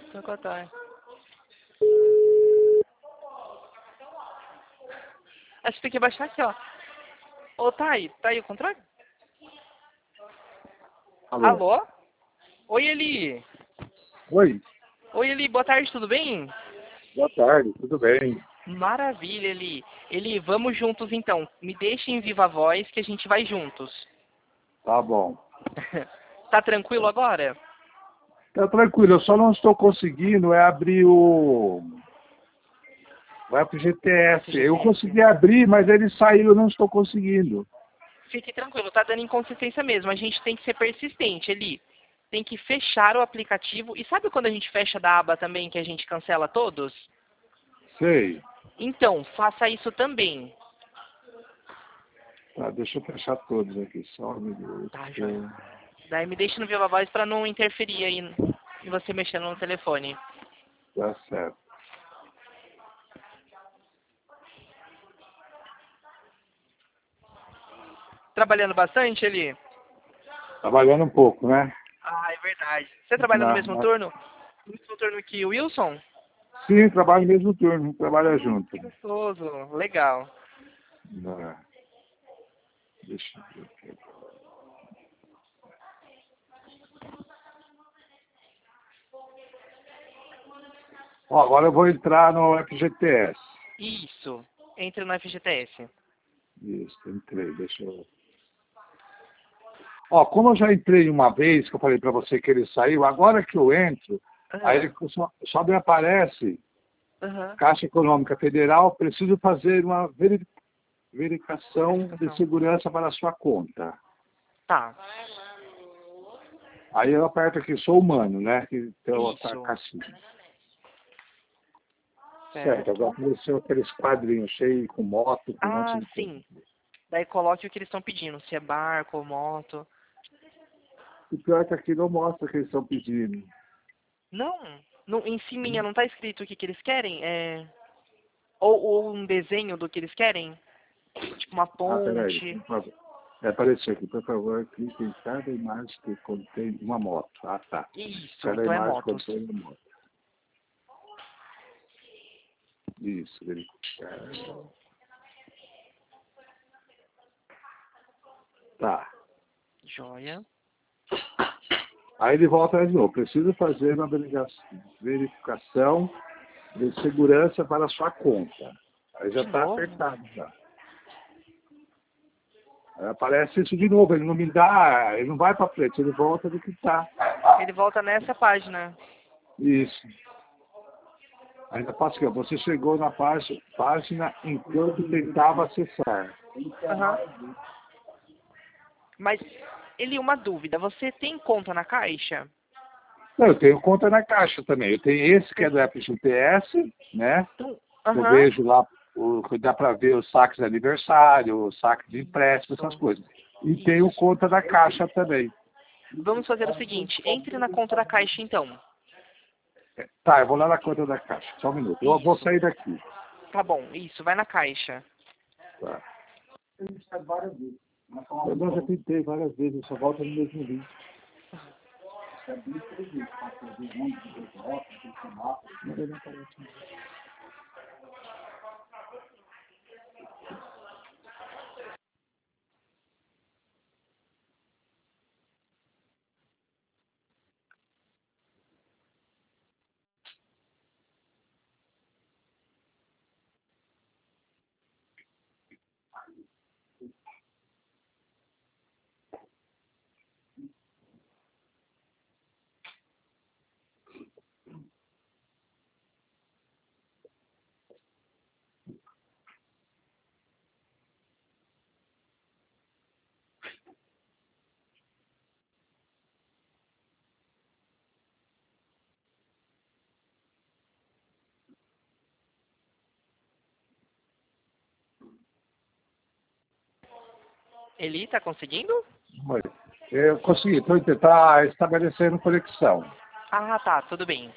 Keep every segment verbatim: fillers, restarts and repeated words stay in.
Tô com a Thay. Acho que tem que abaixar aqui, ó. Ô, Thay, tá aí o controle? Alô? Alô? Oi, Eli. Oi, Oi, Eli, boa tarde, tudo bem? boa tarde, tudo bem? Maravilha, Eli. Eli, vamos juntos então. Me deixa em viva voz que a gente vai juntos. Tá bom. Tá tranquilo agora? Tá tranquilo, eu só não estou conseguindo é abrir o... o app G T S. Eu consegui abrir, mas ele saiu, eu não estou conseguindo. Fique tranquilo, tá dando inconsistência mesmo. A gente tem que ser persistente, Eli. Tem que fechar o aplicativo. E sabe quando a gente fecha da aba também, que a gente cancela todos? Sei. Então, faça isso também. Tá, deixa eu fechar todos aqui, só um minuto. Tá, joia. Daí me deixa no viva voz pra não interferir aí em você mexendo no telefone. Tá certo. Trabalhando bastante, Eli? Trabalhando um pouco, né? Ah, é verdade. Você trabalha no Na, mesmo na... turno? No mesmo turno que o Wilson? Sim, trabalho no mesmo turno, trabalha Ah, junto. que gostoso. Legal. Na... Deixa eu ver aqui. Ó, agora eu vou entrar no F G T S. Isso. Entre no F G T S. Isso, entrei, deixa eu... Ó, como eu já entrei uma vez, que eu falei para você que ele saiu, agora que eu entro, aí ele só, só me aparece Aham. Caixa Econômica Federal, preciso fazer uma veri- verificação de Verificação. segurança para a sua conta. Tá. Aí eu aperto aqui, sou humano, né? Que tem a Isso. caixinha. Certo, agora Certo. apareceu aqueles quadrinhos cheios com moto, com um monte Ah, de coisa. sim. Daí coloque o que eles estão pedindo. Se é barco ou moto. O pior é que aqui não mostra o que eles estão pedindo. Não. No, em cima não tá escrito o que, que eles querem? É... Ou, ou um desenho do que eles querem? Tipo uma Ah, peraí, ponte. por favor. É, apareceu aqui, por favor, clique em cada imagem que contém uma moto. Ah, tá. Isso, Cada então é imagem motos. contém uma moto. Isso, verificar. Tá. Joia. Aí ele volta de novo. Preciso fazer uma verificação de segurança para a sua conta. Aí já De está novo? apertado já. Aí aparece isso de novo. Ele não me dá, ele não vai para frente, ele volta do que está. Ele volta nessa página. Isso. Ainda passa aqui, ó. Você chegou na página, página enquanto tentava acessar. Aham. Mas, ele, uma dúvida. Você tem conta na Caixa? Não, eu tenho conta na Caixa também. Eu tenho esse que é do F G T S, né? Então, Eu aham. vejo lá, o, que dá para ver os saques de aniversário, os saques de empréstimo, essas Isso. coisas. E tenho Isso. conta da Caixa também. Vamos fazer o seguinte. Entre na conta da Caixa, então. Tá, eu vou lá na conta da Caixa. Só um minuto. Eu vou Isso. sair daqui. Tá bom. Isso. Vai na Caixa. Tá. Eu não, já tentei várias vezes, eu só volto no mesmo link. Não, não aparece. Eli, tá conseguindo? Oi. Eu consegui, estou tentar estabelecendo conexão. Ah, tá. Tudo bem.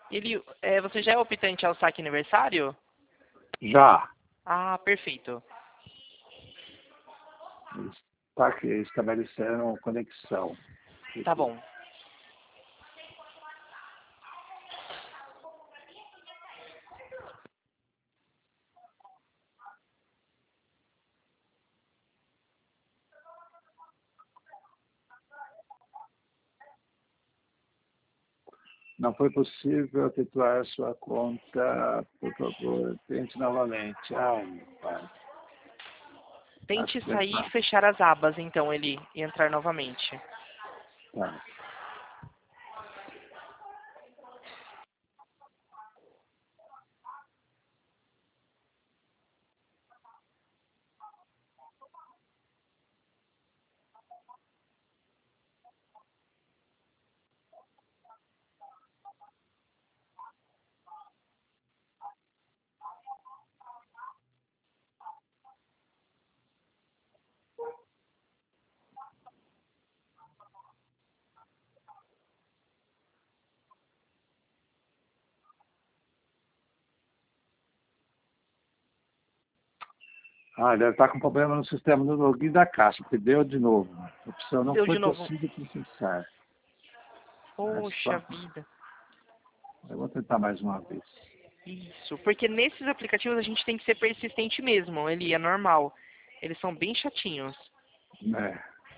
Ele, é, você já é optante ao saque aniversário? Já. Ah, perfeito. Está aqui estabelecendo conexão. Tá bom. Não foi possível titular a sua conta, por favor, tente novamente. Ai, meu pai. Tente Acho que sair tá. e fechar as abas, então, ele, e entrar novamente. Tá. Ah, deve estar com problema no sistema do login da caixa, porque deu de novo. A opção não Deu foi de novo. possível processar. Mas, Poxa só- vida. eu vou tentar mais uma vez. Isso, porque nesses aplicativos a gente tem que ser persistente mesmo, ele é normal. Eles são bem chatinhos. É.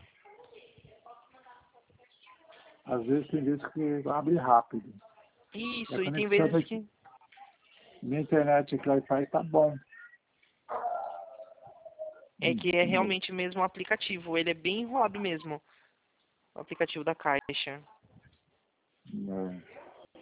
Às vezes tem vezes que abre rápido. E a Isso, e tem conexão vezes daqui, que... minha internet aqui, Wi-Fi, tá bom. É Hum, que é de novo. realmente mesmo o aplicativo, ele é bem enrolado mesmo, o aplicativo da Caixa. É.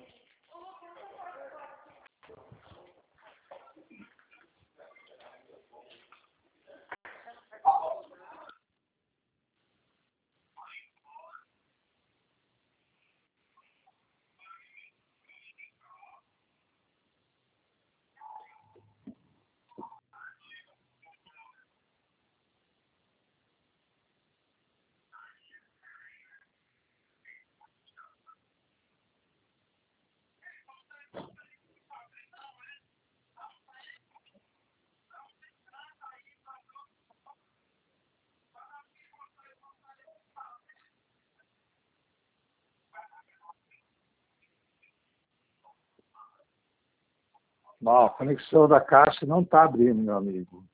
Ó, a conexão da caixa não está abrindo, meu amigo.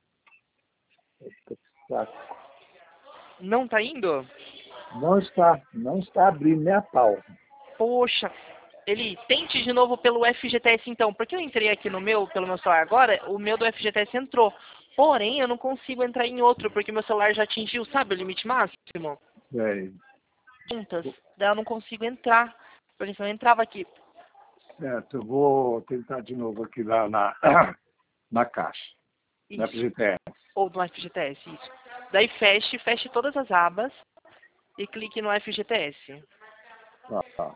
Não tá indo? Não está, não está abrindo nem a pau. Poxa, ele tente de novo pelo F G T S então, porque eu entrei aqui no meu, pelo meu celular agora, o meu do F G T S entrou. Porém, eu não consigo entrar em outro, porque meu celular já atingiu, sabe, o limite máximo? É, Juntas. Daí eu não consigo entrar, porque se eu entrava aqui. certo, eu vou tentar de novo aqui lá na, na caixa, na Isso. F G T S. Ou no F G T S, isso. Daí feche, feche todas as abas e clique no F G T S. Tá, tá.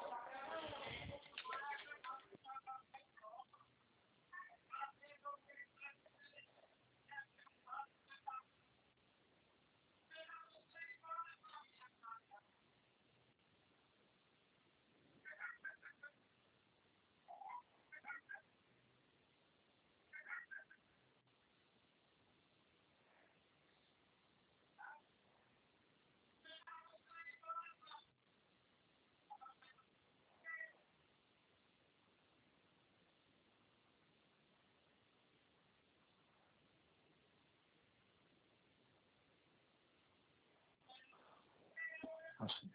Assim.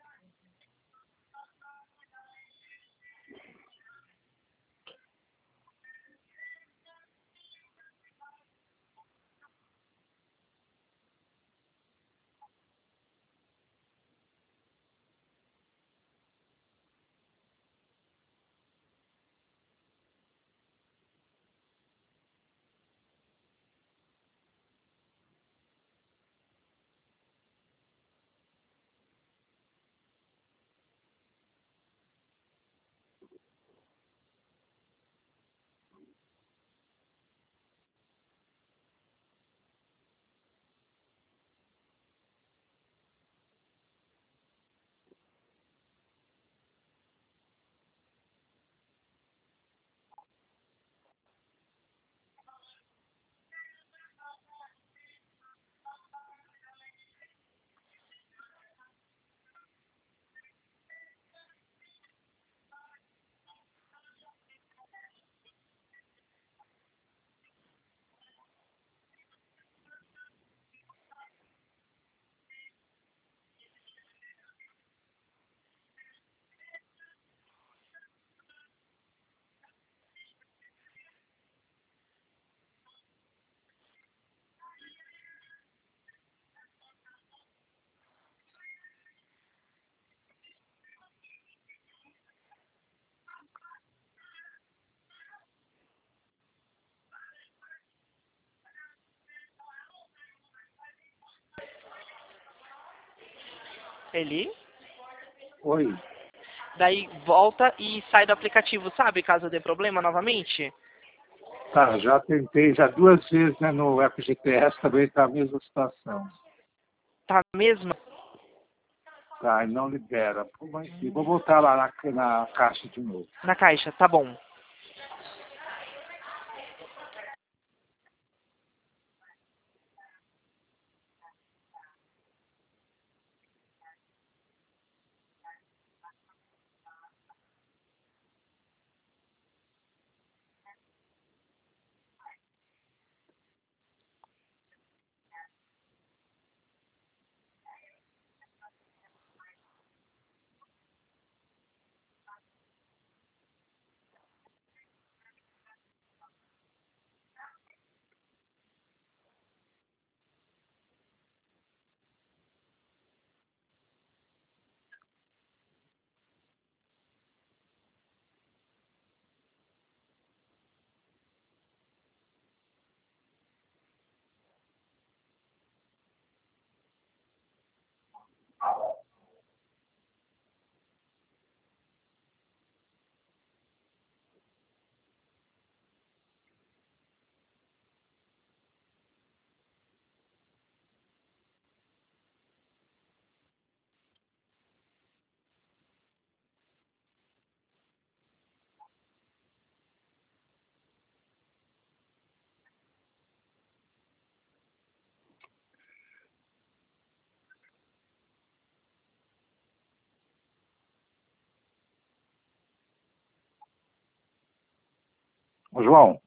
Eli? Oi. Daí volta e sai do aplicativo, sabe? Caso dê problema novamente. Tá, já tentei já duas vezes, né, no F G T S também está a mesma situação. Tá mesmo? Tá, e não libera. Pô, mas, e vou voltar lá na, na caixa de novo. Na caixa, tá bom. Ô, João,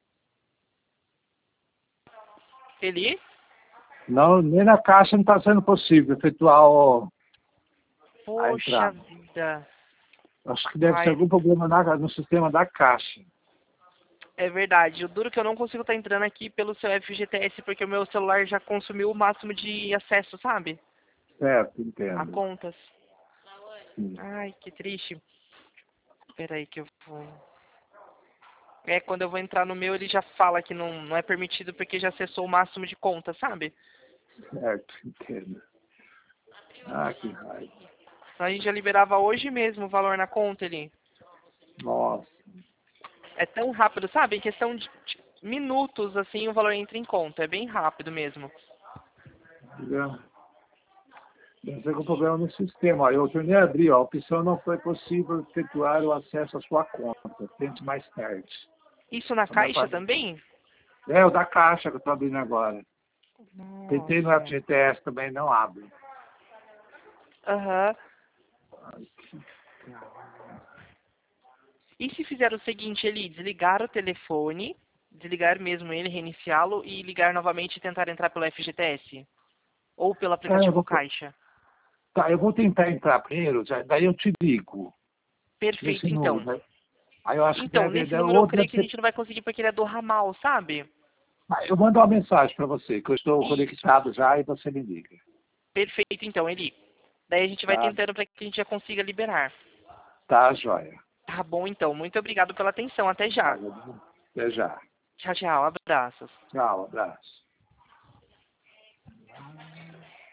Eli? não, nem na caixa não está sendo possível efetuar o, a Poxa entrada. vida. Acho que deve ser Ai, algum problema na, no sistema da caixa. é verdade. O duro é que eu não consigo estar entrando aqui pelo seu F G T S porque o meu celular já consumiu o máximo de acesso, sabe? Certo, A entendo. contas. Sim. Ai, que triste. Espera aí que eu vou... É, quando eu vou entrar no meu, ele já fala que não, não é permitido porque já acessou o máximo de contas, sabe? Certo, entendo. Ah, que raiva. A gente já liberava hoje mesmo o valor na conta ali. Nossa. É tão rápido, sabe? Em questão de de minutos, assim, o valor entra em conta. É bem rápido mesmo. Entendeu? Deve ser com problema no sistema. Ó, eu tornei a abrir, ó, a opção não foi possível efetuar o acesso à sua conta. Tente mais tarde. Isso na Como é, caixa pra- também? é o da caixa que eu estou abrindo agora. Tentei no Nossa. F G T S também, não abre. Aham. Ai, que caralho. E se fizer o seguinte, ele desligar o telefone, desligar mesmo ele, reiniciá-lo e ligar novamente e tentar entrar pelo F G T S? Ou pelo É, eu aplicativo vou, Caixa? tá, eu vou tentar entrar primeiro, já- daí eu te ligo. Nesse Perfeito, número, então. né? Aí eu acho que Então, deve, nesse deve, número eu ou creio deve que a ser. gente não vai conseguir porque ele é do ramal, sabe? Ah, eu mando uma mensagem para você, que eu estou Isso. conectado já e você me liga. Perfeito, então, Eli. Daí a gente vai Tá, tentando para que a gente já consiga liberar. tá, joia. Tá bom, então. Muito obrigado pela atenção. Até já. Tá, até já. Tchau, tchau. Abraços. Tchau, abraço.